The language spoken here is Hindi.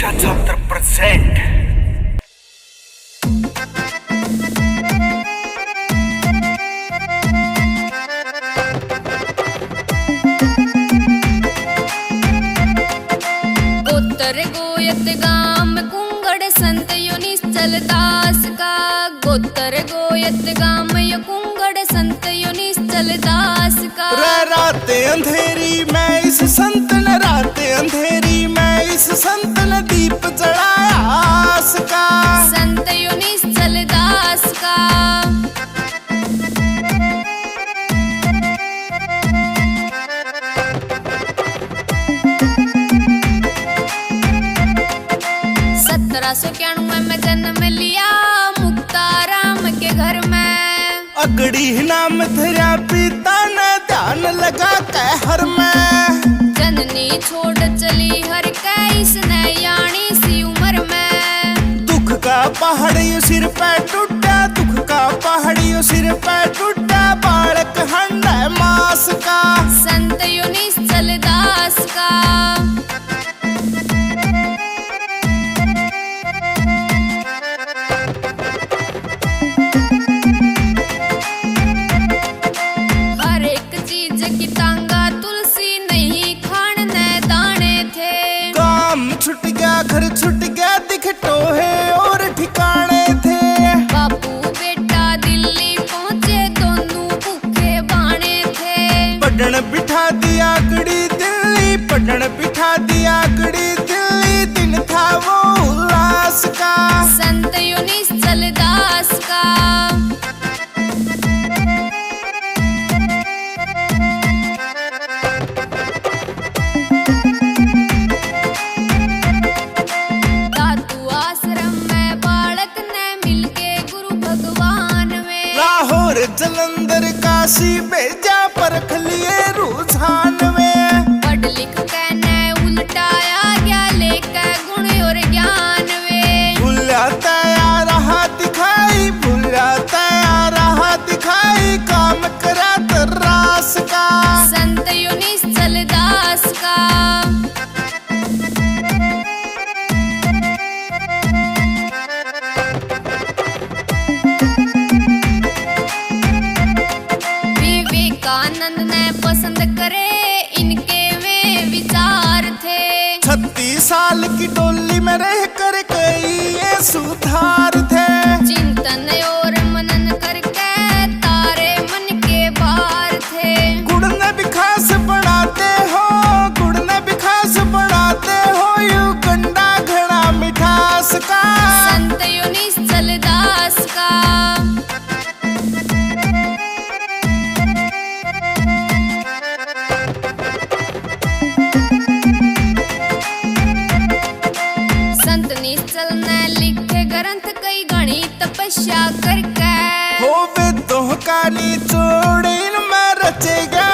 76%. गोतर गोयत गाम कुंगड़ संत यो निश्चल दास का। गोतर गोयत गाम यो कुंगड़ संत यो निश्चल दास का। रात अंधेरी मैं इस संत न, रात अंधेरी मैं इस संत न दीप जलाया आस का। संत यो निश्चल दास का। में जन्म लिया मुक्ताराम के घर में। अगड़ी नाम धरा पिता ने ध्यान लगा कहर में। जननी छोड़ चली हर के इसने यानी सी उम्र में। दुख का पहाड़ यो सिर पे टूटा, दुख का पहाड़ यो सिर पे टूटा। बालक हंड मास का। संत यो निश्चल दास का। छुट गया घर छुट गया दिख टोहे और ठिकाने थे। बापू बेटा दिल्ली पहुँचे दोनों भूखे बाणे थे। पढ़न बिठा दिया गड़ी दिल्ली, पढ़न बिठा दिया गड़ी दिल्ली। दिन था वो उल्लास का। संत यो निश्चल दास का। जलंधर काशी भेजा परख लिए रुझान में। पढ़ लिख के ने उल्टाया गया लेके गुण और ज्ञान वे। भूला तया रहा दिखाई, भूला तया रहा दिखाई। काम करा तरास का। संत यो निश्चल दास का। आनंद ने पसंद करे इनके वे विचार थे। 36 साल की टोली में रह कर कई ये सुधार थे। चिंतन और मनन करके तारे मन के बाहर थे। गुण ने भी खास बढ़ाते हो, गुण ने भी खास बढ़ाते हो। यू गंडा घड़ा मिठास का। संत यो निश्चल दास का। निश्चल ने लिखे ग्रंथ कई गणी तपस्या करके। हो वे तो का निचोड़ इनमें रचेगा